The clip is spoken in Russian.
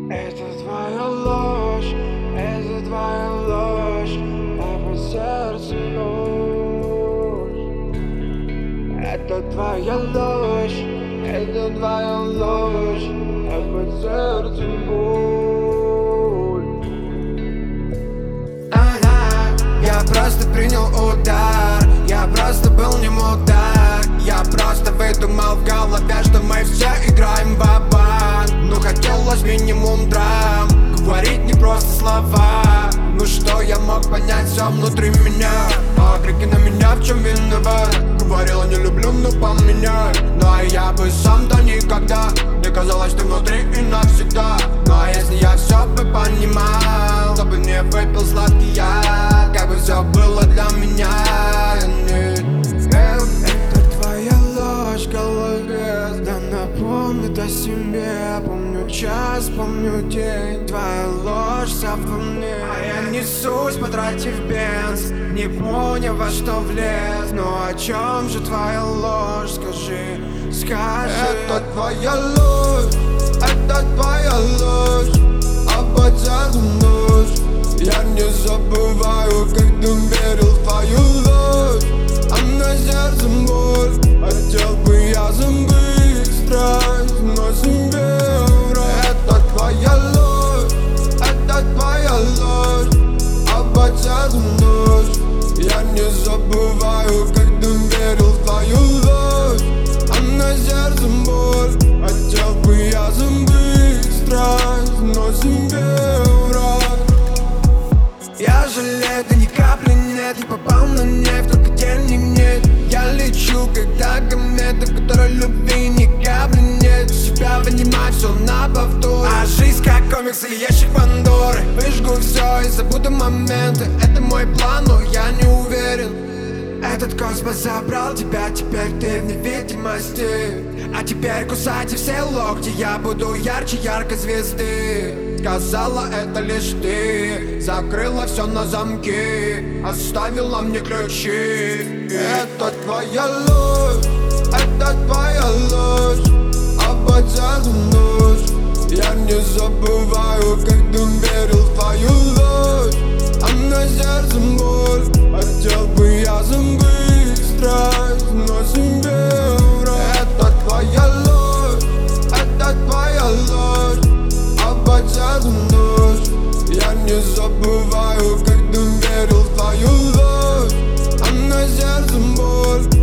Это твоя ложь, а по сердцу ложь. Это твоя ложь, а по сердцу боль. Я просто принял удар, я просто был не мудак. Я просто выдумал в голове, что мы все играем в ва-банк. Ну хотелось минимум драм, говорить не просто слова. Ну что я мог понять, все внутри меня. Окрики на меня, в чем виноват. Говорила не люблю, но поменяй. Но я бы сам-то никогда. Мне казалось, ты внутри и навсегда. Ну а если я все бы понимал, то бы не выпил сладкий яд. Как бы все было для меня. Это твоя ложь в голове, да напомнит о себе. Помню час, помню день, твоя ложь вся во мне. А я несусь, потратив бенз, не поняв, во что влез. Ну о чем же твоя ложь, скажи. Это твоя ложь, а по сердцу нож. Я не забываю, как ты верил в твою ложь, а на сердце боль. Хотел бы я забыть страсть, но себе врать. Это твоя ложь, а по сердцу нож. Я не забываю, как ты верил в твою ложь, а на сердце боль. Хотел бы я забыть страсть, но себе врать. Я жалею, да ни капли нет. Я попал на нефть, только денег нет. Я лечу, когда комета, которой любви ни капли нет. Себя вынимаю все на повтор. А жизнь как комикс или ящик Пандоры. Выжгу все и забуду моменты. Это мой план, но я не уверен. Этот космос забрал тебя, теперь ты в невидимости. А теперь кусайте все локти, я буду ярче яркой звезды. Сказала это лишь ты, закрыла все на замки, оставила мне ключи. Это твоя ложь, а по сердцу нож. Я не забываю, как ты верил в твою ложь, а на сердце боль. Хотел бы я забыть страсть, но себе врать. Это твоя ложь, а по сердцу нож. Я не забываю, как ты верил в твою ложь, а на сердце боль.